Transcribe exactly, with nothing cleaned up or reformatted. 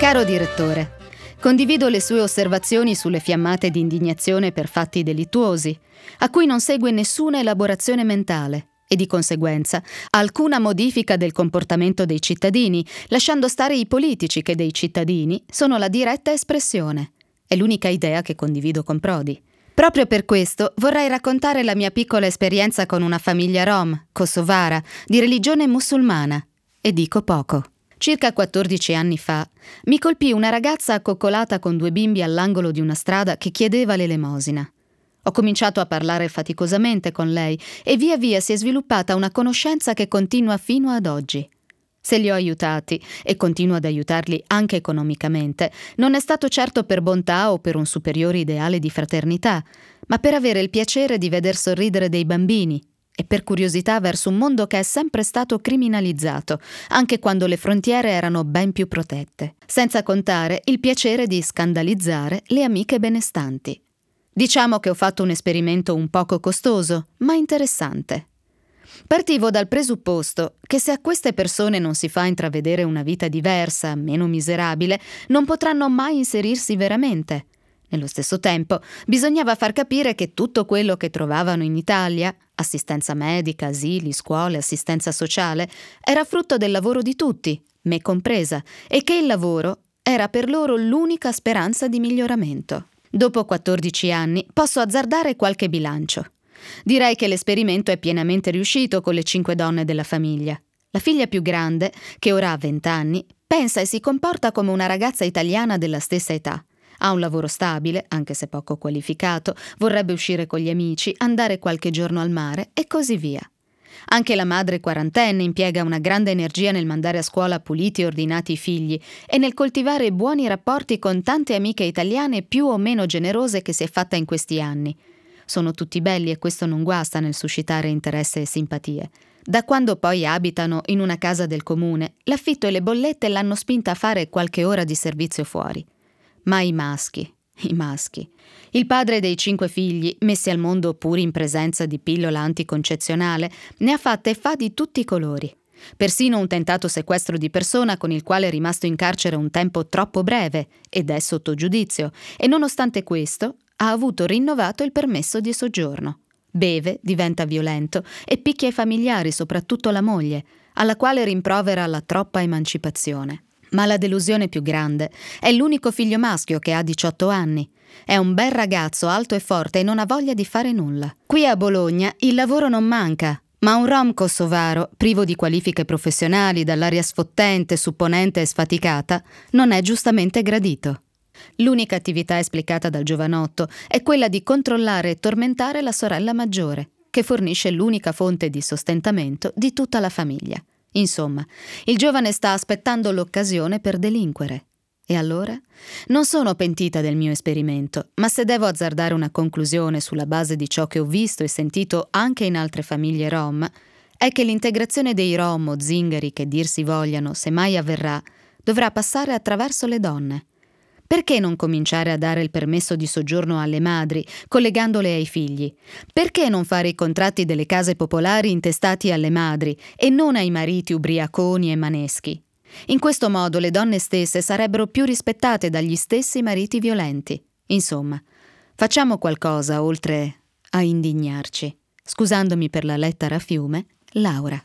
Caro direttore, condivido le sue osservazioni sulle fiammate di indignazione per fatti delittuosi, a cui non segue nessuna elaborazione mentale e di conseguenza alcuna modifica del comportamento dei cittadini, lasciando stare i politici che dei cittadini sono la diretta espressione. È l'unica idea che condivido con Prodi. Proprio per questo vorrei raccontare la mia piccola esperienza con una famiglia rom, kosovara, di religione musulmana. E dico poco. Circa quattordici anni fa mi colpì una ragazza accoccolata con due bimbi all'angolo di una strada che chiedeva l'elemosina. Ho cominciato a parlare faticosamente con lei e via via si è sviluppata una conoscenza che continua fino ad oggi. Se li ho aiutati, e continuo ad aiutarli anche economicamente, non è stato certo per bontà o per un superiore ideale di fraternità, ma per avere il piacere di veder sorridere dei bambini e per curiosità verso un mondo che è sempre stato criminalizzato, anche quando le frontiere erano ben più protette. Senza contare il piacere di scandalizzare le amiche benestanti. Diciamo che ho fatto un esperimento un poco costoso, ma interessante. Partivo dal presupposto che se a queste persone non si fa intravedere una vita diversa, meno miserabile, non potranno mai inserirsi veramente. Nello stesso tempo, bisognava far capire che tutto quello che trovavano in Italia, assistenza medica, asili, scuole, assistenza sociale, era frutto del lavoro di tutti, me compresa, e che il lavoro era per loro l'unica speranza di miglioramento. Dopo quattordici anni posso azzardare qualche bilancio. Direi che l'esperimento è pienamente riuscito con le cinque donne della famiglia. La figlia più grande, che ora ha venti anni, pensa e si comporta come una ragazza italiana della stessa età. Ha un lavoro stabile, anche se poco qualificato, vorrebbe uscire con gli amici, andare qualche giorno al mare e così via. Anche la madre quarantenne impiega una grande energia nel mandare a scuola puliti e ordinati i figli e nel coltivare buoni rapporti con tante amiche italiane più o meno generose che si è fatta in questi anni. Sono tutti belli e questo non guasta nel suscitare interesse e simpatie. Da quando poi abitano in una casa del comune, l'affitto e le bollette l'hanno spinta a fare qualche ora di servizio fuori. Ma i maschi, i maschi. Il padre dei cinque figli, messi al mondo pur in presenza di pillola anticoncezionale, ne ha fatte e fa di tutti i colori. Persino un tentato sequestro di persona con il quale è rimasto in carcere un tempo troppo breve ed è sotto giudizio, e nonostante questo ha avuto rinnovato il permesso di soggiorno. Beve, diventa violento e picchia i familiari, soprattutto la moglie, alla quale rimprovera la troppa emancipazione. Ma la delusione più grande è l'unico figlio maschio che ha diciotto anni. È un bel ragazzo, alto e forte e non ha voglia di fare nulla. Qui a Bologna il lavoro non manca, ma un rom kosovaro, privo di qualifiche professionali, dall'aria sfottente, supponente e sfaticata, non è giustamente gradito. L'unica attività esplicata dal giovanotto è quella di controllare e tormentare la sorella maggiore, che fornisce l'unica fonte di sostentamento di tutta la famiglia. Insomma, il giovane sta aspettando l'occasione per delinquere. E allora? Non sono pentita del mio esperimento, ma se devo azzardare una conclusione sulla base di ciò che ho visto e sentito anche in altre famiglie rom, è che l'integrazione dei rom o zingari, che dir si vogliano, se mai avverrà, dovrà passare attraverso le donne. Perché non cominciare a dare il permesso di soggiorno alle madri, collegandole ai figli? Perché non fare i contratti delle case popolari intestati alle madri e non ai mariti ubriaconi e maneschi? In questo modo le donne stesse sarebbero più rispettate dagli stessi mariti violenti. Insomma, facciamo qualcosa oltre a indignarci. Scusandomi per la lettera a fiume, Laura.